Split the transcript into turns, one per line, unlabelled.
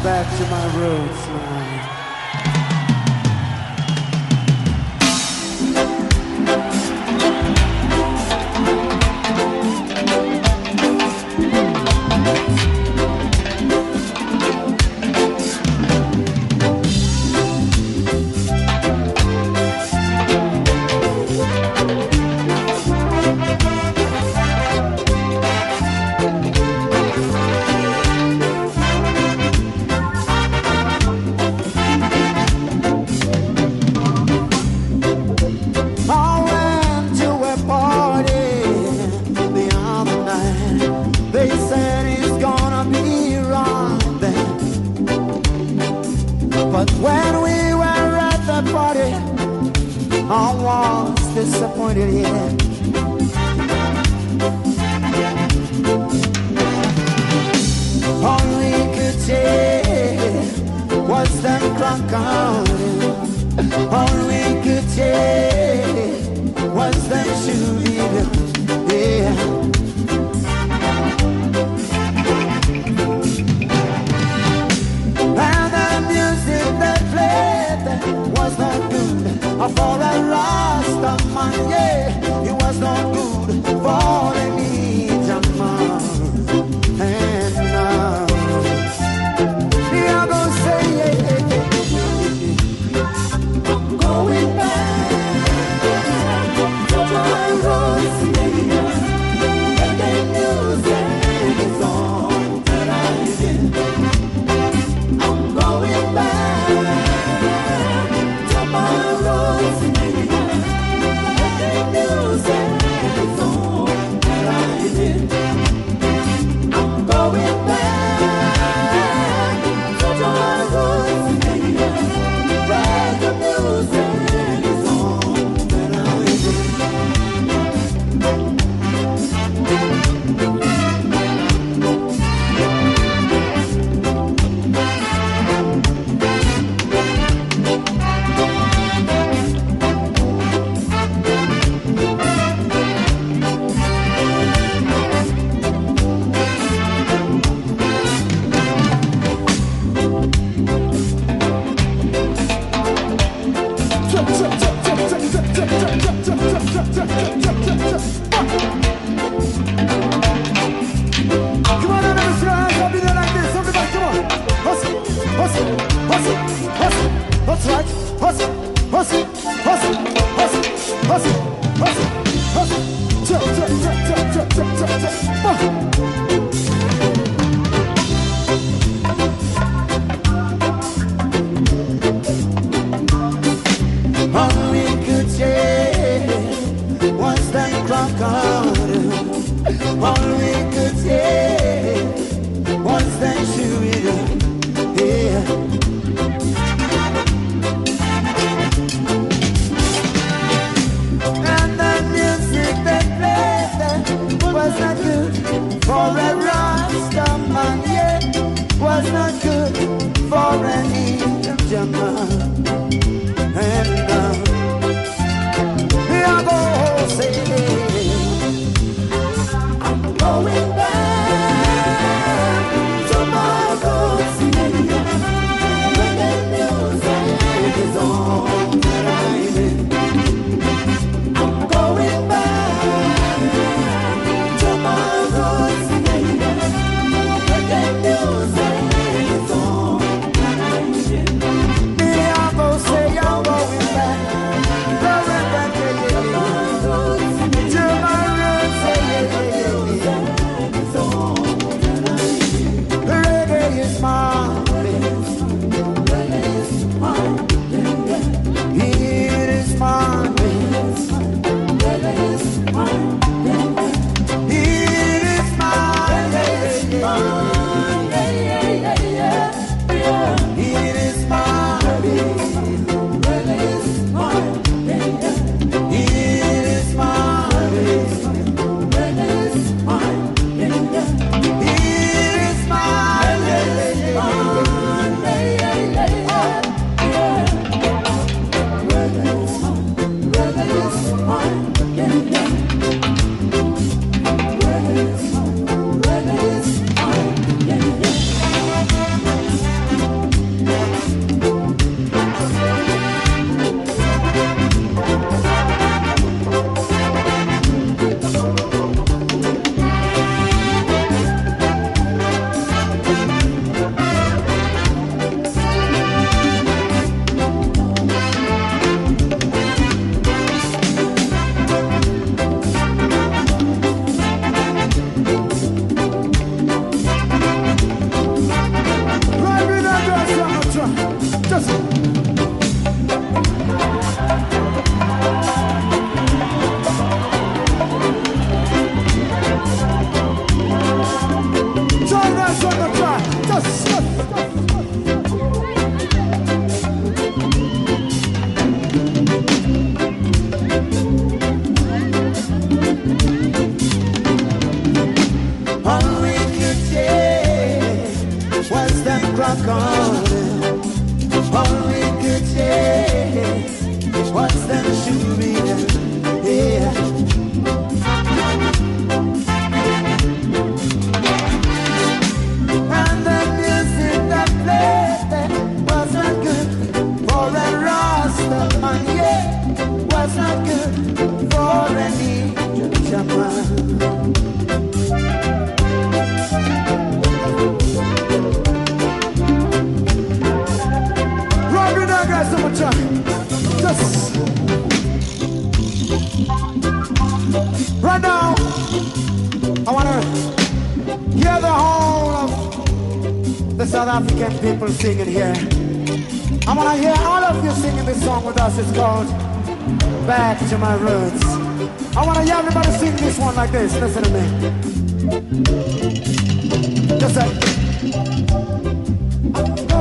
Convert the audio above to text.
back to my roots, man. Disappointed, yeah. All we could take was them drunk on it. All we could take was them shooting, yeah. And the music that played was not good for a Rasta man, yeah. It was not good for any Jamaican. And now, I'm gonna say, yeah, I'm going back to my roots, yeah. And the music is all that I did. I'm going back to my roots, yeah. calling. All we could say was them shooting, yeah. And the music that played there was not good for a Rasta man, yeah. Was not good for any Japan. Just right now, I want to hear the whole of the South African people singing here. I want to hear all of you singing this song with us. It's called Back to My Roots. I want to hear everybody sing this one like this. Listen to me. Just like